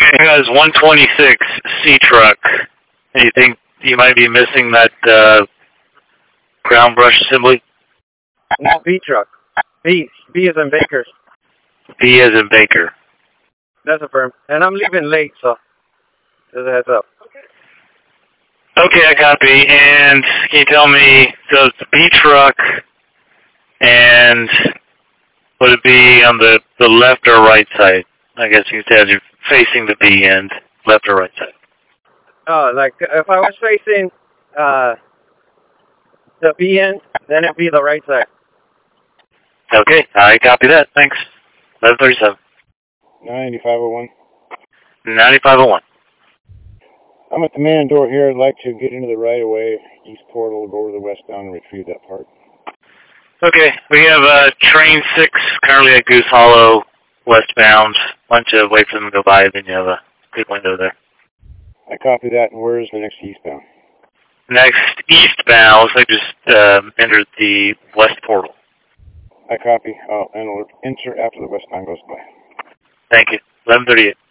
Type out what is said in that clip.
It has 126 C truck. And you think you might be missing that ground brush assembly? No, B truck. B as in Baker. B as in Baker. That's a firm. And I'm leaving late, so just a heads up. Okay, I copy. And can you tell me, so it's the B truck, and would it be on the left or right side? I guess you said you're facing the B end, left or right side. Oh, like if I was facing the B end, then it'd be the right side. Okay, I copy that. Thanks. 1137. 9501. 9501. I'm at the man door here. I'd like to get into the right-of-way, east portal, go over to the westbound and retrieve that part. Okay, we have train 6 currently at Goose Hollow, westbound. Why don't you wait for them to go by, then you have a good window there. I copy that, and where is the next eastbound? Next, eastbound, looks like just entered the west portal. I copy. And I'll enter after the westbound goes by. Thank you. 1138.